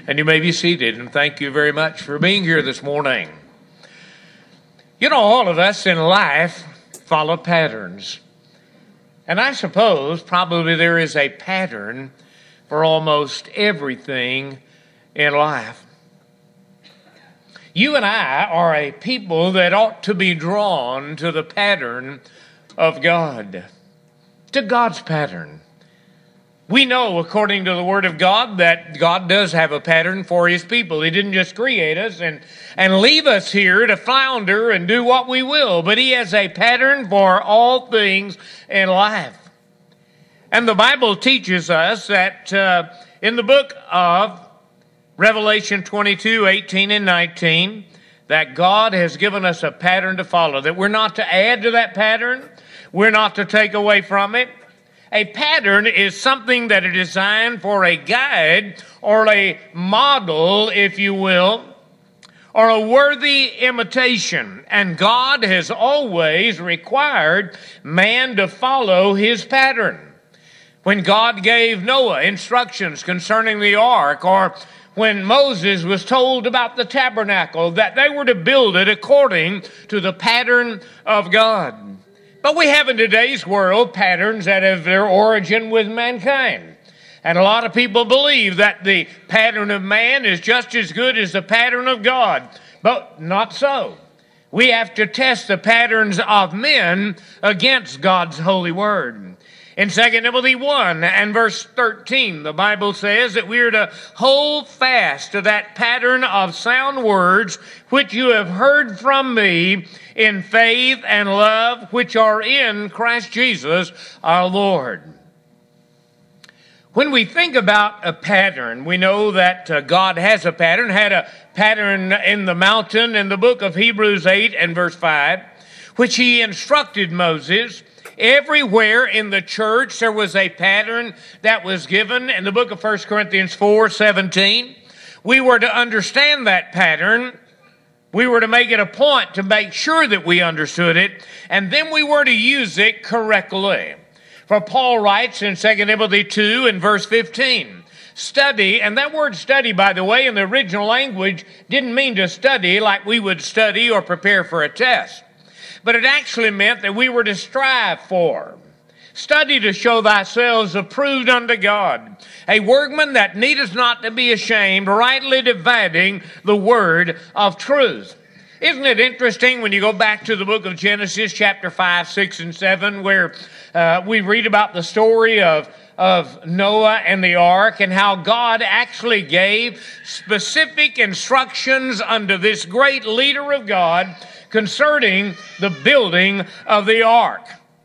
And you may be seated, and thank you very much for being here this morning. You know, all of us in life follow patterns. And I suppose probably there is a pattern for almost everything in life. You and I are a people that ought to be drawn to the pattern of God, to God's pattern. We know, according to the Word of God, that God does have a pattern for His people. He didn't just create us and leave us here to flounder and do what we will, but He has a pattern for all things in life. And the Bible teaches us that in the book of Revelation 22, 18 and 19, that God has given us a pattern to follow, that we're not to add to that pattern, we're not to take away from it. A pattern is something that is designed for a guide or a model, if you will, or a worthy imitation. And God has always required man to follow His pattern. When God gave Noah instructions concerning the ark, or when Moses was told about the tabernacle, that they were to build it according to the pattern of God. But we have in today's world patterns that have their origin with mankind. And a lot of people believe that the pattern of man is just as good as the pattern of God. But not so. We have to test the patterns of men against God's holy word. In 2 Timothy 1 and verse 13, the Bible says that we are to hold fast to that pattern of sound words which you have heard from me in faith and love which are in Christ Jesus our Lord. When we think about a pattern, we know that God has a pattern, had a pattern in the mountain in the book of Hebrews 8 and verse 5, which He instructed Moses. Everywhere in the church there was a pattern that was given. In the book of 1 Corinthians 4:17, we were to understand that pattern. We were to make it a point to make sure that we understood it, and then we were to use it correctly. For Paul writes in 2 Timothy 2 and verse 15, study, and that word study, by the way, in the original language didn't mean to study like we would study or prepare for a test. But it actually meant that we were to strive for. Study to show thyself approved unto God, a workman that needeth not to be ashamed, rightly dividing the word of truth. Isn't it interesting when you go back to the book of Genesis, chapter 5, 6, and 7, where we read about the story of Noah and the ark, and how God actually gave specific instructions unto this great leader of God concerning the building of the ark.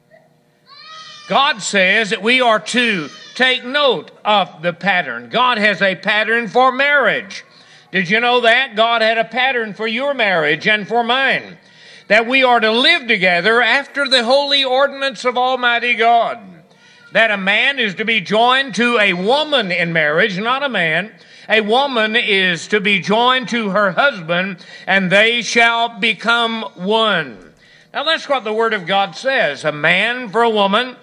God says that we are to take note of the pattern. God has a pattern for marriage. Did you know that? God had a pattern for your marriage and for mine. That we are to live together after the holy ordinance of Almighty God. That a man is to be joined to a woman in marriage, not a man. A woman is to be joined to her husband, and they shall become one. Now that's what the Word of God says. A man for a woman.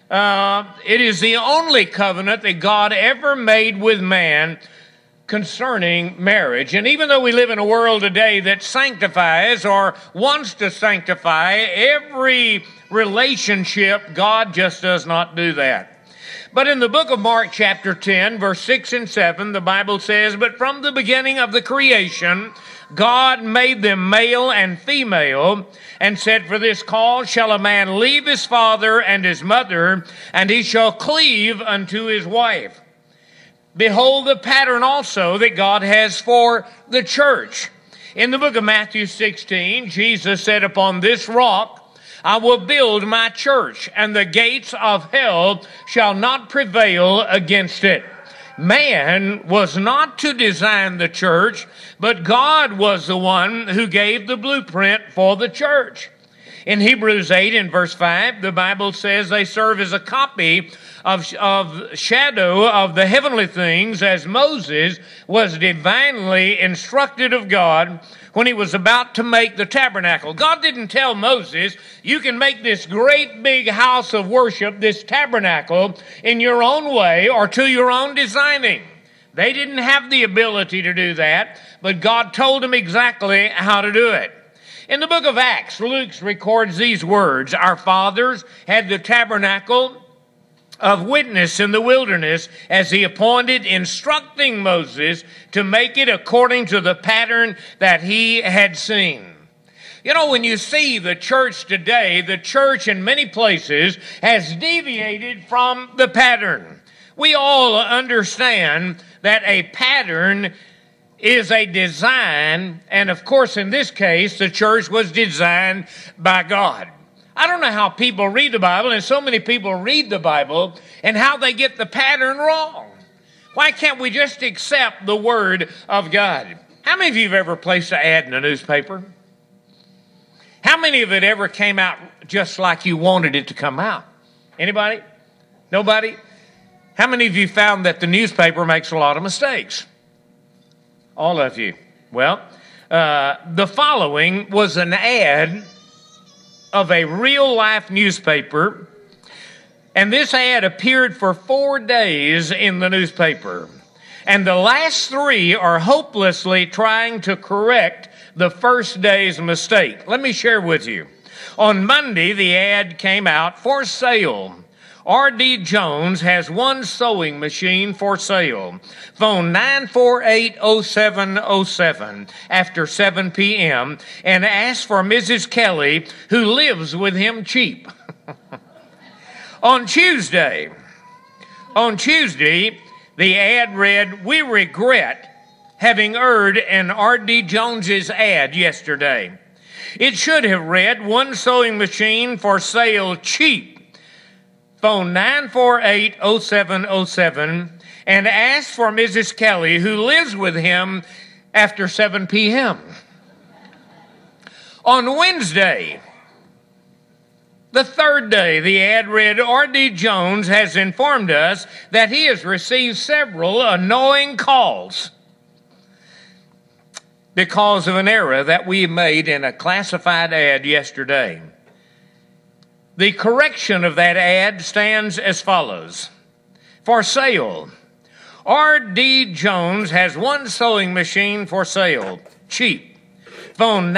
It is the only covenant that God ever made with man concerning marriage. And even though we live in a world today that sanctifies or wants to sanctify every relationship, God just does not do that. But in the book of Mark chapter 10, verse 6 and 7, the Bible says, but from the beginning of the creation, God made them male and female, and said, for this cause shall a man leave his father and his mother, and he shall cleave unto his wife. Behold the pattern also that God has for the church. In the book of Matthew 16, Jesus said, upon this rock I will build my church, and the gates of hell shall not prevail against it. Man was not to design the church, but God was the one who gave the blueprint for the church. In Hebrews 8 and verse 5, the Bible says they serve as a copy of shadow of the heavenly things, as Moses was divinely instructed of God when he was about to make the tabernacle. God didn't tell Moses, you can make this great big house of worship, this tabernacle, in your own way or to your own designing. They didn't have the ability to do that, but God told them exactly how to do it. In the book of Acts, Luke records these words: our fathers had the tabernacle of witness in the wilderness as he appointed, instructing Moses to make it according to the pattern that he had seen. You know, when you see the church today, the church in many places has deviated from the pattern. We all understand that a pattern is a design, and of course in this case the church was designed by God. I don't know how people read the Bible, and so many people read the Bible, and how they get the pattern wrong. Why can't we just accept the Word of God? How many of you have ever placed an ad in a newspaper? How many of it ever came out just like you wanted it to come out? Anybody? Nobody? How many of you found that the newspaper makes a lot of mistakes? All of you. Well, the following was an ad of a real-life newspaper, and this ad appeared for 4 days in the newspaper. And the last 3 are hopelessly trying to correct the first day's mistake. Let me share with you. On Monday, the ad came out: for sale. R.D. Jones has one sewing machine for sale. Phone 948-0707 after 7 p.m. and ask for Mrs. Kelly, who lives with him cheap. On Tuesday, the ad read: we regret having aired an R.D. Jones's ad yesterday. It should have read: one sewing machine for sale cheap. Phone 948-0707 and ask for Mrs. Kelly, who lives with him, after 7 p.m. On Wednesday, the third day, the ad read: R.D. Jones has informed us that he has received several annoying calls because of an error that we made in a classified ad yesterday. The correction of that ad stands as follows: for sale. R.D. Jones has one sewing machine for sale, cheap. Phone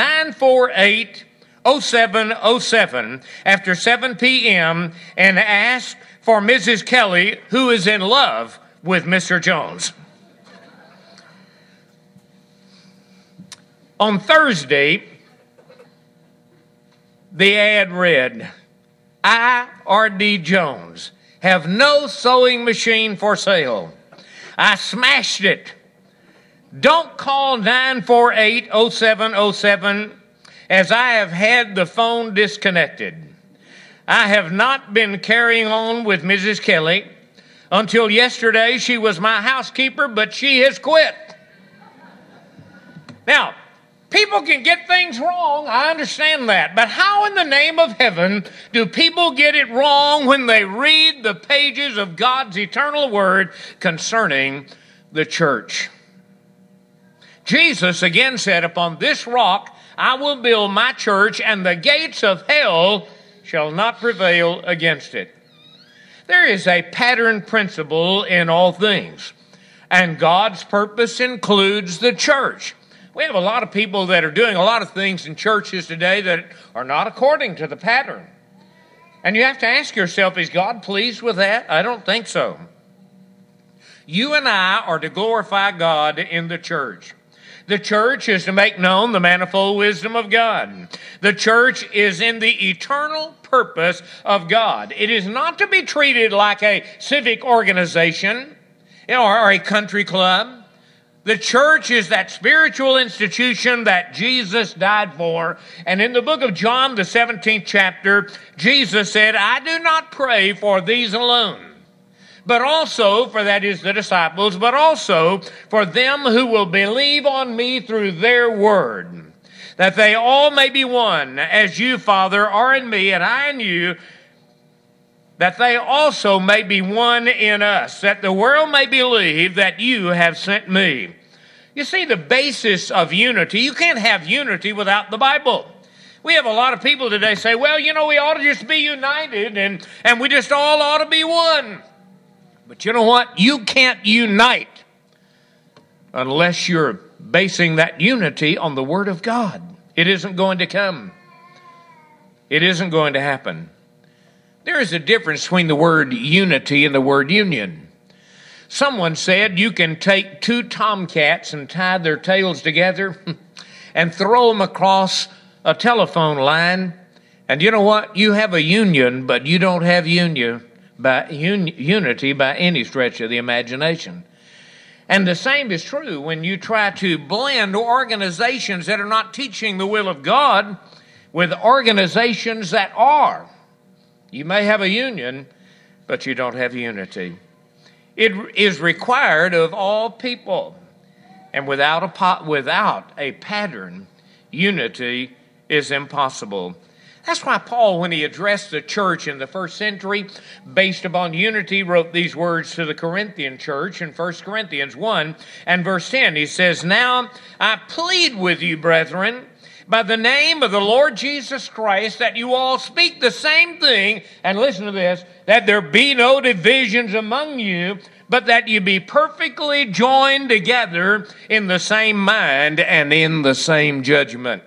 948-0707 after 7 p.m. and ask for Mrs. Kelly, who is in love with Mr. Jones. On Thursday, the ad read: I, R.D. Jones, have no sewing machine for sale. I smashed it. Don't call 948-0707 as I have had the phone disconnected. I have not been carrying on with Mrs. Kelly. Until yesterday, she was my housekeeper, but she has quit. Now, people can get things wrong, I understand that. But how in the name of heaven do people get it wrong when they read the pages of God's eternal word concerning the church? Jesus again said, upon this rock I will build my church, and the gates of hell shall not prevail against it. There is a pattern principle in all things, and God's purpose includes the church. We have a lot of people that are doing a lot of things in churches today that are not according to the pattern. And you have to ask yourself, is God pleased with that? I don't think so. You and I are to glorify God in the church. The church is to make known the manifold wisdom of God. The church is in the eternal purpose of God. It is not to be treated like a civic organization or a country club. The church is that spiritual institution that Jesus died for. And in the book of John, the 17th chapter, Jesus said, I do not pray for these alone, but also, for that is the disciples, but also for them who will believe on me through their word, that they all may be one, as you, Father, are in me and I in you, that they also may be one in us, that the world may believe that you have sent me. You see, the basis of unity, you can't have unity without the Bible. We have a lot of people today say, well, you know, we ought to just be united and we just all ought to be one. But you know what? You can't unite unless you're basing that unity on the Word of God. It isn't going to come. It isn't going to happen. There is a difference between the word unity and the word union. Someone said you can take two tomcats and tie their tails together and throw them across a telephone line, and you know what? You have a union, but you don't have unity by any stretch of the imagination. And the same is true when you try to blend organizations that are not teaching the will of God with organizations that are. You may have a union, but you don't have unity. It is required of all people. And without a pattern, unity is impossible. That's why Paul, when he addressed the church in the first century, based upon unity, wrote these words to the Corinthian church in 1 Corinthians 1 and verse 10. He says, "Now I plead with you, brethren, by the name of the Lord Jesus Christ, that you all speak the same thing," and listen to this, "that there be no divisions among you, but that you be perfectly joined together in the same mind and in the same judgment."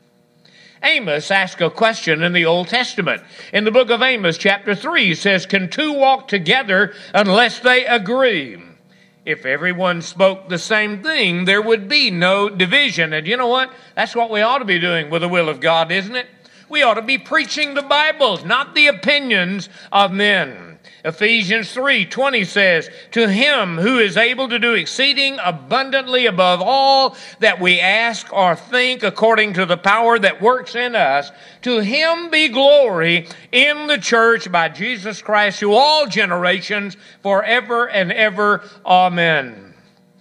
Amos asked a question in the Old Testament. In the book of Amos, chapter 3, he says, "Can two walk together unless they agree?" If everyone spoke the same thing, there would be no division. And you know what? That's what we ought to be doing with the will of God, isn't it? We ought to be preaching the Bible, not the opinions of men. Ephesians 3:20 says, "To him who is able to do exceeding abundantly above all that we ask or think, according to the power that works in us, to him be glory in the church by Jesus Christ to all generations forever and ever. Amen."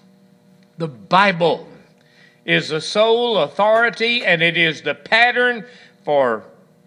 The Bible is the sole authority, and it is the pattern for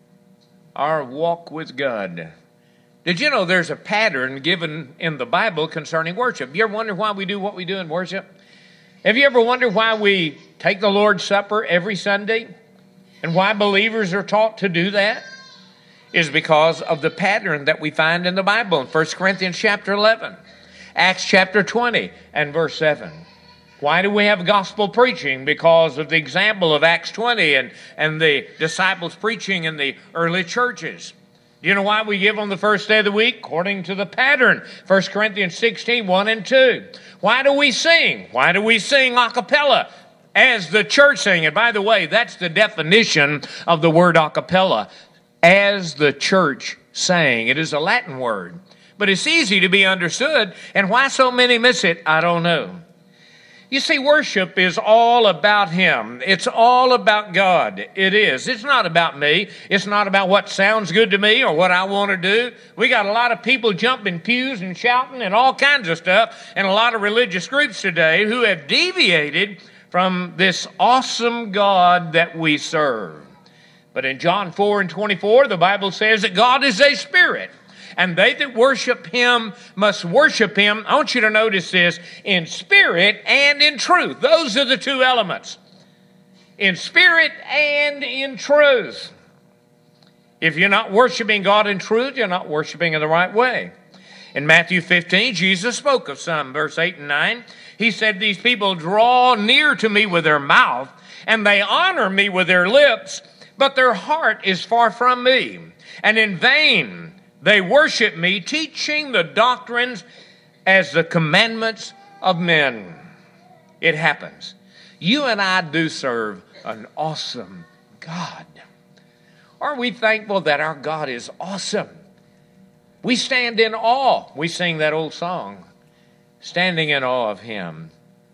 our walk with God. Did you know there's a pattern given in the Bible concerning worship? You ever wonder why we do what we do in worship? Have you ever wondered why we take the Lord's Supper every Sunday? And why believers are taught to do that? Is because of the pattern that we find in the Bible in 1 Corinthians chapter 11, Acts chapter 20 and verse 7. Why do we have gospel preaching? Because of the example of Acts 20 and the disciples preaching in the early churches. Do you know why we give on the first day of the week? According to the pattern, 1 Corinthians 16, 1 and 2. Why do we sing? Why do we sing a cappella? As the church sing. And by the way, that's the definition of the word a cappella. As the church sang. It is a Latin word. But it's easy to be understood. And why so many miss it, I don't know. You see, worship is all about Him. It's all about God. It is. It's not about me. It's not about what sounds good to me or what I want to do. We got a lot of people jumping pews and shouting and all kinds of stuff and a lot of religious groups today who have deviated from this awesome God that we serve. But in John 4 and 24, the Bible says that God is a spirit. And they that worship Him must worship Him, I want you to notice this, in spirit and in truth. Those are the two elements. In spirit and in truth. If you're not worshiping God in truth, you're not worshiping in the right way. In Matthew 15, Jesus spoke of some, verse 8 and 9. He said, "These people draw near to me with their mouth, and they honor me with their lips, but their heart is far from me. And in vain they worship me, teaching the doctrines as the commandments of men." It happens. You and I do serve an awesome God. Aren't we thankful that our God is awesome? We stand in awe. We sing that old song, standing in awe of Him.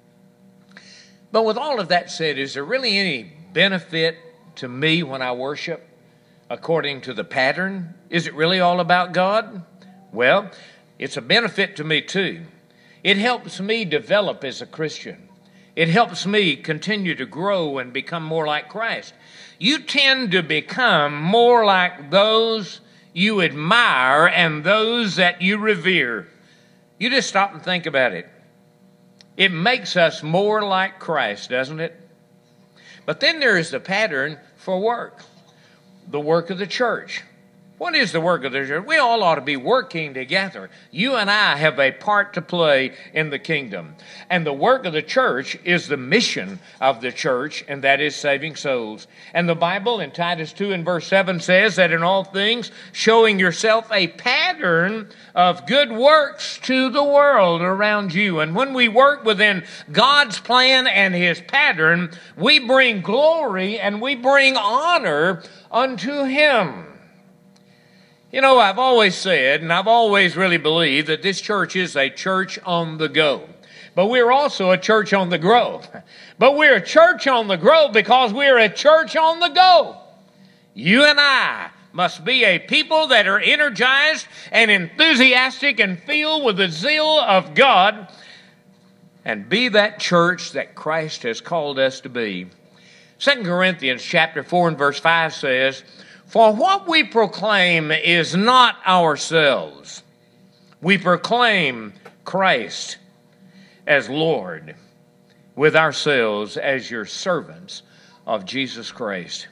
But with all of that said, is there really any benefit to me when I worship according to the pattern? Is it really all about God? Well, it's a benefit to me too. It helps me develop as a Christian. It helps me continue to grow and become more like Christ. You tend to become more like those you admire and those that you revere. You just stop and think about it. It makes us more like Christ, doesn't it? But then there is the pattern for work. The work of the church. What is the work of the church? We all ought to be working together. You and I have a part to play in the kingdom. And the work of the church is the mission of the church, and that is saving souls. And the Bible in Titus 2 and verse 7 says that in all things, showing yourself a pattern of good works to the world around you. And when we work within God's plan and His pattern, we bring glory and we bring honor unto Him. You know, I've always said, and I've always really believed, that this church is a church on the go. But we're also a church on the grow. But we're a church on the grow because we're a church on the go. You and I must be a people that are energized and enthusiastic and filled with the zeal of God, and be that church that Christ has called us to be. 2 Corinthians chapter 4 and verse 5 says, "For what we proclaim is not ourselves. We proclaim Christ as Lord, with ourselves as your servants of Jesus Christ."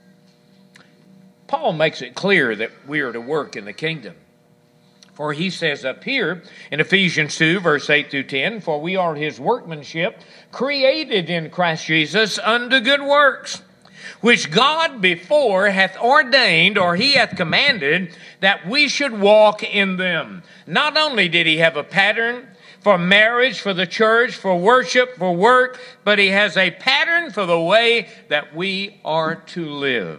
Paul makes it clear that we are to work in the kingdom. For he says up here in Ephesians 2, verse 8 through 10, "For we are His workmanship, created in Christ Jesus unto good works, which God before hath ordained," or He hath commanded, "that we should walk in them." Not only did He have a pattern for marriage, for the church, for worship, for work, but He has a pattern for the way that we are to live.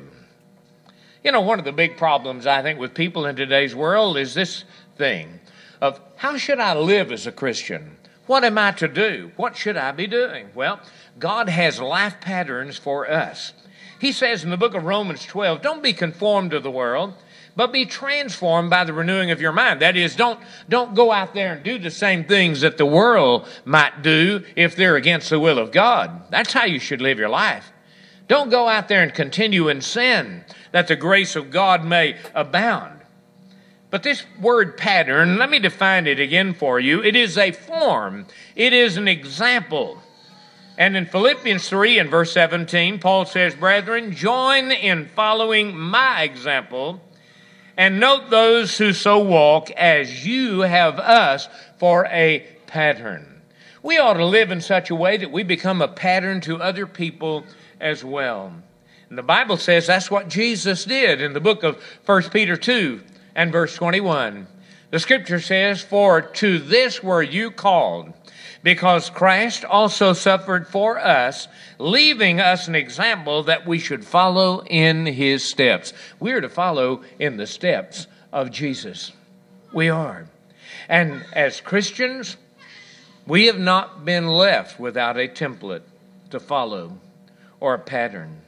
You know, one of the big problems, I think, with people in today's world is this thing of, how should I live as a Christian? What am I to do? What should I be doing? Well, God has life patterns for us. He says in the book of Romans 12, "Don't be conformed to the world, but be transformed by the renewing of your mind." That is, don't go out there and do the same things that the world might do if they're against the will of God. That's how you should live your life. Don't go out there and continue in sin, that the grace of God may abound. But this word pattern, let me define it again for you. It is a form. It is an example. And in Philippians 3 and verse 17, Paul says, "Brethren, join in following my example, and note those who so walk as you have us for a pattern." We ought to live in such a way that we become a pattern to other people as well. And the Bible says that's what Jesus did in the book of 1 Peter 2 and verse 21. The scripture says, "For to this were you called, because Christ also suffered for us, leaving us an example that we should follow in His steps." We are to follow in the steps of Jesus. We are. And as Christians, we have not been left without a template to follow or a pattern.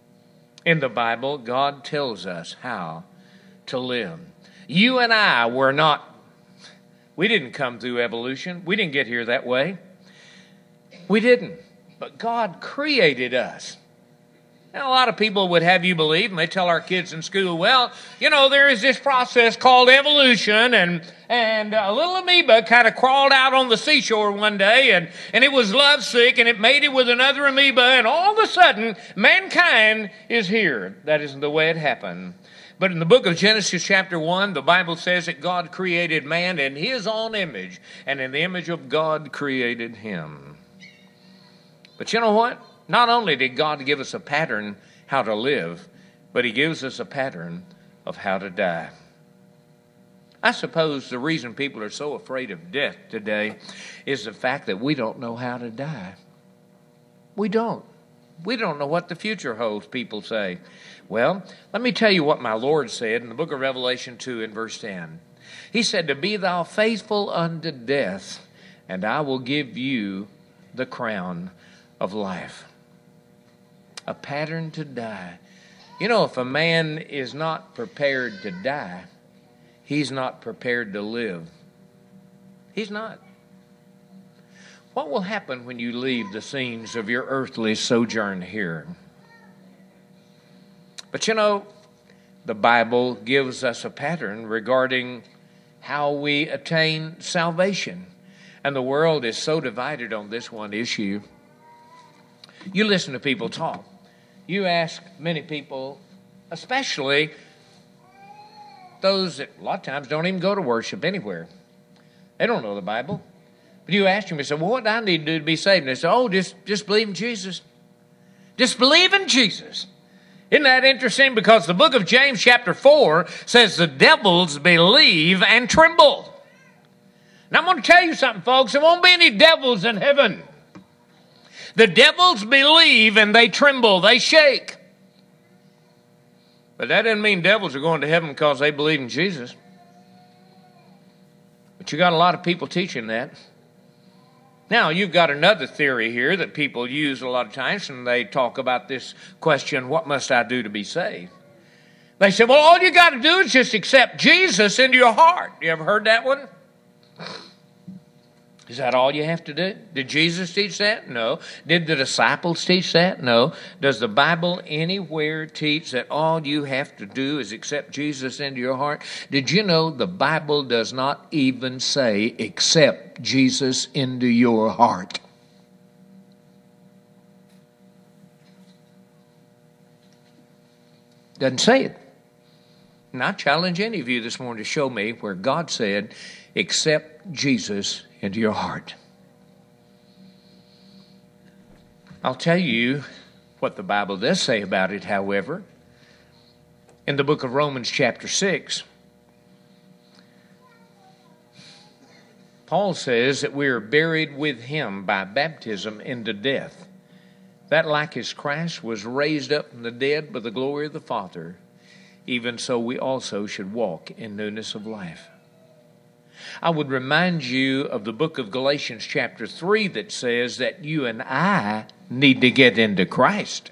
In the Bible, God tells us how to live. You and I we didn't come through evolution. We didn't get here that way. We didn't. But God created us. Now, a lot of people would have you believe, and they tell our kids in school, well, you know, there is this process called evolution, and a little amoeba kind of crawled out on the seashore one day, and it was lovesick, and it mated with another amoeba, and all of a sudden, mankind is here. That isn't the way it happened. But in the book of Genesis chapter 1, the Bible says that God created man in His own image, and in the image of God created him. But you know what? Not only did God give us a pattern how to live, but He gives us a pattern of how to die. I suppose the reason people are so afraid of death today is the fact that we don't know how to die. We don't. We don't know what the future holds, people say. Well, let me tell you what my Lord said in the book of Revelation 2 and verse 10. He said, "To be thou faithful unto death, and I will give you the crown of life." A pattern to die. You know, if a man is not prepared to die, he's not prepared to live. He's not. What will happen when you leave the scenes of your earthly sojourn here? But you know, the Bible gives us a pattern regarding how we attain salvation. And the world is so divided on this one issue. You listen to people talk. You ask many people, especially those that a lot of times don't even go to worship anywhere. They don't know the Bible. But you ask them, you say, well, what do I need to do to be saved? And they say, oh, just believe in Jesus. Just believe in Jesus. Isn't that interesting? Because the book of James chapter 4 says the devils believe and tremble. And I'm going to tell you something, folks. There won't be any devils in heaven. The devils believe and they tremble. They shake. But that doesn't mean devils are going to heaven because they believe in Jesus. But you got a lot of people teaching that. Now, you've got another theory here that people use a lot of times when they talk about this question, what must I do to be saved? They say, well, all you got to do is just accept Jesus into your heart. You ever heard that one? Is that all you have to do? Did Jesus teach that? No. Did the disciples teach that? No. Does the Bible anywhere teach that all you have to do is accept Jesus into your heart? Did you know the Bible does not even say accept Jesus into your heart? Doesn't say it. And I challenge any of you this morning to show me where God said accept Jesus into your heart. I'll tell you what the Bible does say about it, however. In the book of Romans chapter 6, Paul says that we are buried with him by baptism into death, that like as Christ was raised up from the dead by the glory of the Father, even so we also should walk in newness of life. I would remind you of the book of Galatians chapter 3 that says that you and I need to get into Christ.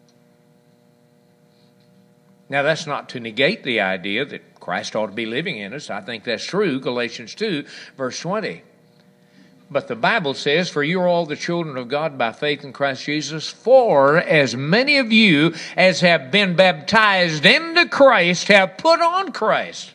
Now, that's not to negate the idea that Christ ought to be living in us. I think that's true, Galatians 2, verse 20. But the Bible says, for you are all the children of God by faith in Christ Jesus, for as many of you as have been baptized into Christ have put on Christ.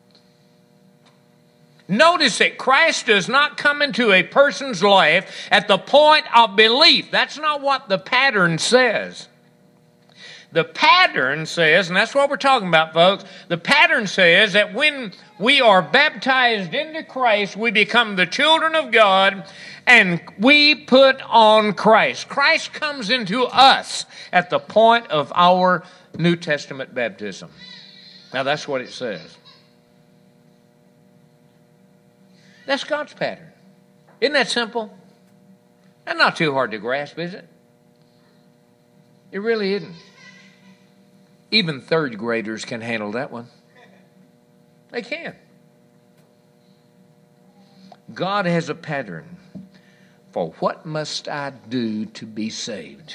Notice that Christ does not come into a person's life at the point of belief. That's not what the pattern says. The pattern says, and that's what we're talking about, folks, the pattern says that when we are baptized into Christ, we become the children of God and we put on Christ. Christ comes into us at the point of our New Testament baptism. Now, that's what it says. That's God's pattern. Isn't that simple? That's not too hard to grasp, is it? It really isn't. Even third graders can handle that one. They can. God has a pattern for what must I do to be saved.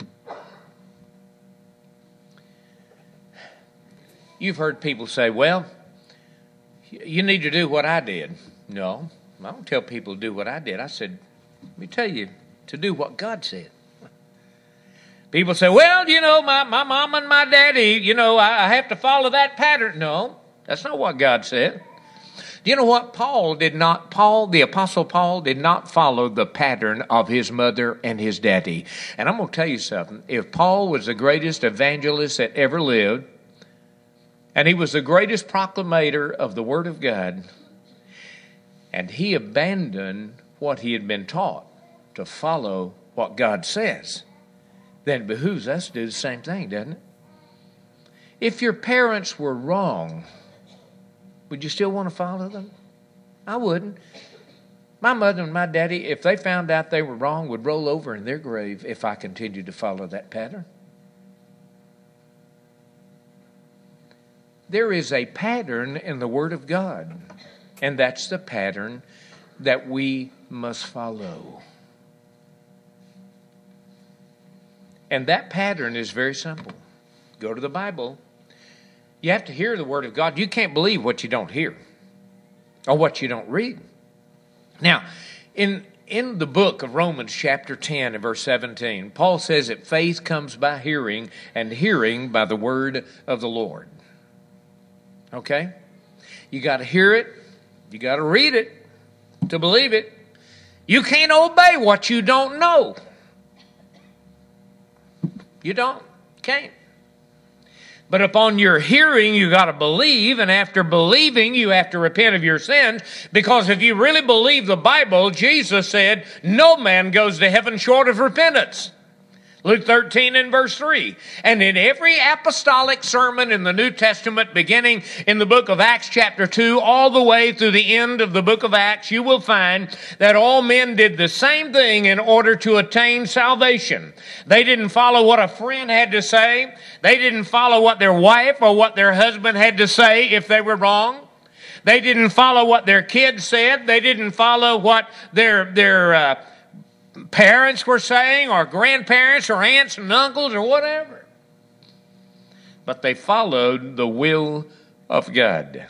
You've heard people say, well, you need to do what I did. No, I don't tell people to do what I did. I said, let me tell you, to do what God said. People say, well, you know, my mom and my daddy, you know, I have to follow that pattern. No, that's not what God said. Do you know what? The Apostle Paul did not follow the pattern of his mother and his daddy. And I'm going to tell you something. If Paul was the greatest evangelist that ever lived, and he was the greatest proclamator of the Word of God, and he abandoned what he had been taught to follow what God says, then it behooves us to do the same thing, doesn't it? If your parents were wrong, would you still want to follow them? I wouldn't. My mother and my daddy, if they found out they were wrong, would roll over in their grave if I continued to follow that pattern. There is a pattern in the Word of God, and that's the pattern that we must follow. And that pattern is very simple. Go to the Bible. You have to hear the Word of God. You can't believe what you don't hear or what you don't read. Now, in the book of Romans chapter 10 and verse 17, Paul says that faith comes by hearing and hearing by the word of the Lord. Okay? You got to hear it. You got to read it to believe it. You can't obey what you don't know. You can't. But upon your hearing, you got to believe, and after believing, you have to repent of your sins, because if you really believe the Bible, Jesus said, no man goes to heaven short of repentance. Luke 13 and verse 3. And in every apostolic sermon in the New Testament, beginning in the book of Acts chapter 2, all the way through the end of the book of Acts, you will find that all men did the same thing in order to attain salvation. They didn't follow what a friend had to say. They didn't follow what their wife or what their husband had to say if they were wrong. They didn't follow what their kids said. They didn't follow what their parents were saying, or grandparents, or aunts and uncles, or whatever. But they followed the will of God.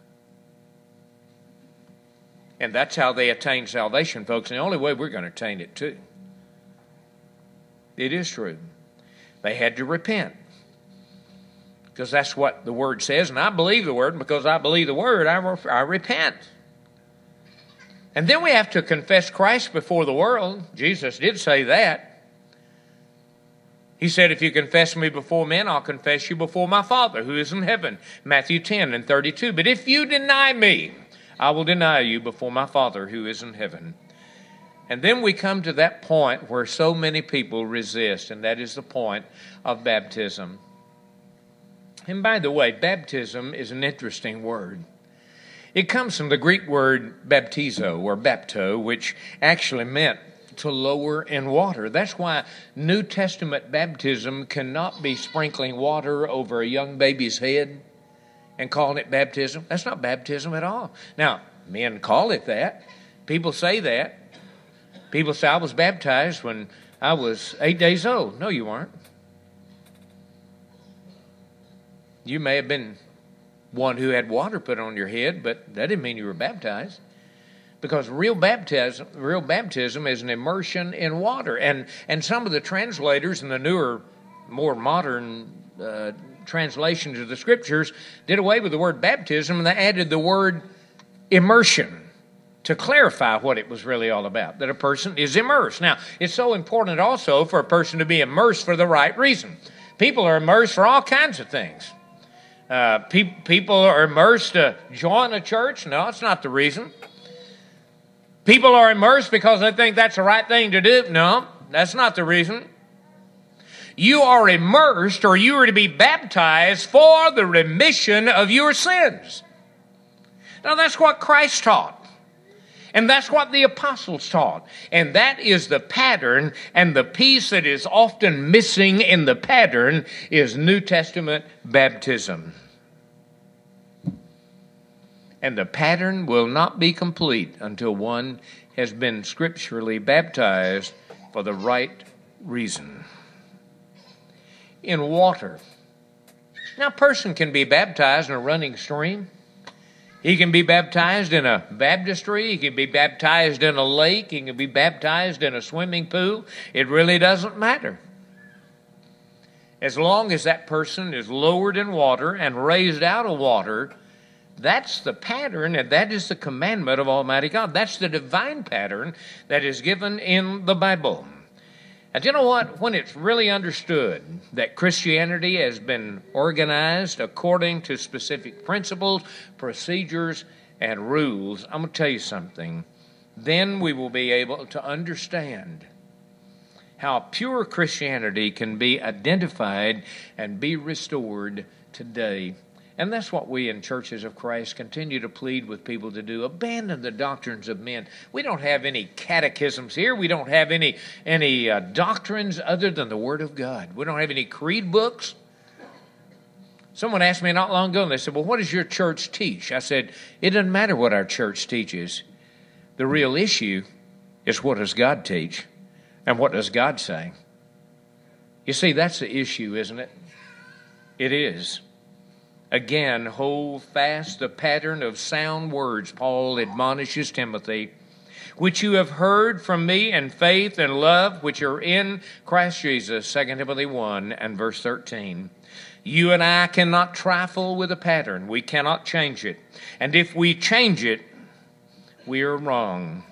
And that's how they attained salvation, folks. And the only way we're going to attain it too. It is true. They had to repent. Because that's what the Word says. And I believe the Word. And because I believe the Word, I repent. And then we have to confess Christ before the world. Jesus did say that. He said, if you confess me before men, I'll confess you before my Father who is in heaven. Matthew 10 and 32. But if you deny me, I will deny you before my Father who is in heaven. And then we come to that point where so many people resist, and that is the point of baptism. And by the way, baptism is an interesting word. It comes from the Greek word baptizo or bapto, which actually meant to lower in water. That's why New Testament baptism cannot be sprinkling water over a young baby's head and calling it baptism. That's not baptism at all. Now, men call it that. People say that. People say, I was baptized when I was 8 days old. No, you weren't. You may have been one who had water put on your head, but that didn't mean you were baptized. Because real baptism is an immersion in water. And some of the translators in the newer, more modern translations of the Scriptures did away with the word baptism, and they added the word immersion to clarify what it was really all about, that a person is immersed. Now, it's so important also for a person to be immersed for the right reason. People are immersed for all kinds of things. People are immersed to join a church. No, it's not the reason. People are immersed because they think that's the right thing to do. No, that's not the reason. You are immersed, or you are to be baptized for the remission of your sins. Now, that's what Christ taught. And that's what the apostles taught. And that is the pattern, and the piece that is often missing in the pattern is New Testament baptism. And the pattern will not be complete until one has been scripturally baptized for the right reason. In water. Now, a person can be baptized in a running stream. He can be baptized in a baptistry. He can be baptized in a lake. He can be baptized in a swimming pool. It really doesn't matter. As long as that person is lowered in water and raised out of water, that's the pattern, and that is the commandment of Almighty God. That's the divine pattern that is given in the Bible. And you know what? When it's really understood that Christianity has been organized according to specific principles, procedures, and rules, I'm going to tell you something. Then we will be able to understand how pure Christianity can be identified and be restored today. And that's what we in Churches of Christ continue to plead with people to do. Abandon the doctrines of men. We don't have any catechisms here. We don't have any doctrines other than the Word of God. We don't have any creed books. Someone asked me not long ago, and they said, well, what does your church teach? I said, it doesn't matter what our church teaches. The real issue is, what does God teach? And what does God say? You see, that's the issue, isn't it? It is. Again, hold fast the pattern of sound words, Paul admonishes Timothy, which you have heard from me in faith and love, which are in Christ Jesus, 2 Timothy 1 and verse 13. You and I cannot trifle with a pattern. We cannot change it. And if we change it, we are wrong.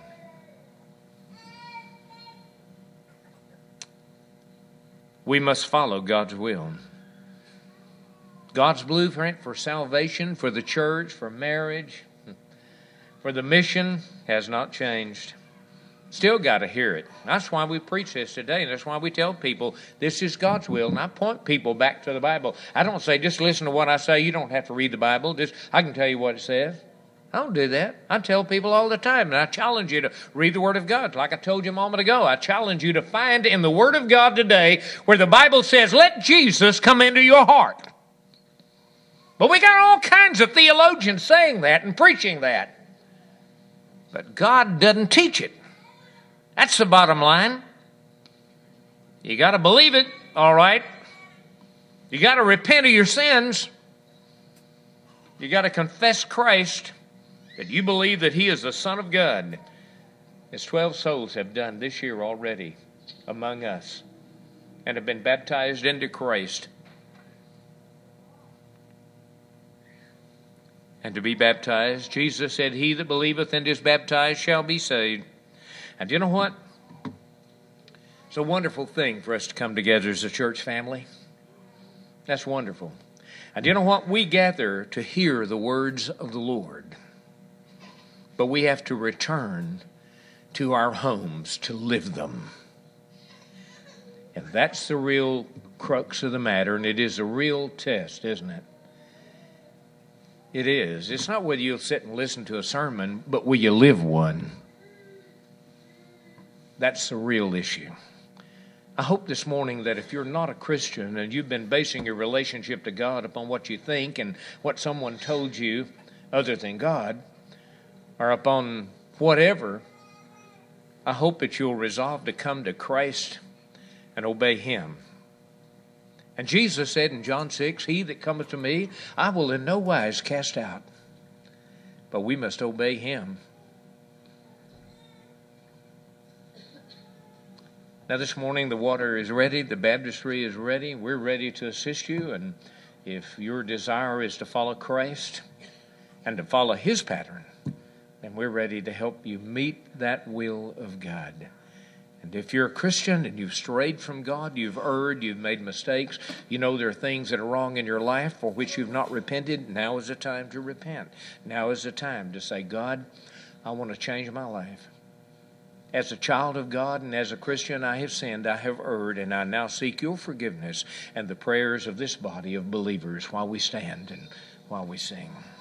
We must follow God's will. God's blueprint for salvation, for the church, for marriage, for the mission has not changed. Still got to hear it. That's why we preach this today, and that's why we tell people this is God's will, and I point people back to the Bible. I don't say, just listen to what I say. You don't have to read the Bible. I can tell you what it says. I don't do that. I tell people all the time, and I challenge you to read the Word of God. Like I told you a moment ago, I challenge you to find in the Word of God today where the Bible says, let Jesus come into your heart. But we got all kinds of theologians saying that and preaching that. But God doesn't teach it. That's the bottom line. You got to believe it, all right. You got to repent of your sins. You got to confess Christ, that you believe that He is the Son of God, as 12 souls have done this year already among us and have been baptized into Christ. And to be baptized, Jesus said, he that believeth and is baptized shall be saved. And you know what? It's a wonderful thing for us to come together as a church family. That's wonderful. And you know what? We gather to hear the words of the Lord. But we have to return to our homes to live them. And that's the real crux of the matter, and it is a real test, isn't it? It is. It's not whether you'll sit and listen to a sermon, but will you live one? That's the real issue. I hope this morning that if you're not a Christian and you've been basing your relationship to God upon what you think and what someone told you other than God, or upon whatever, I hope that you'll resolve to come to Christ and obey Him. And Jesus said in John 6, he that cometh to me, I will in no wise cast out. But we must obey Him. Now this morning the water is ready, the baptistry is ready, we're ready to assist you, and if your desire is to follow Christ and to follow His pattern, then we're ready to help you meet that will of God. And if you're a Christian and you've strayed from God, you've erred, you've made mistakes, you know there are things that are wrong in your life for which you've not repented, now is the time to repent. Now is the time to say, God, I want to change my life. As a child of God and as a Christian, I have sinned, I have erred, and I now seek your forgiveness and the prayers of this body of believers while we stand and while we sing.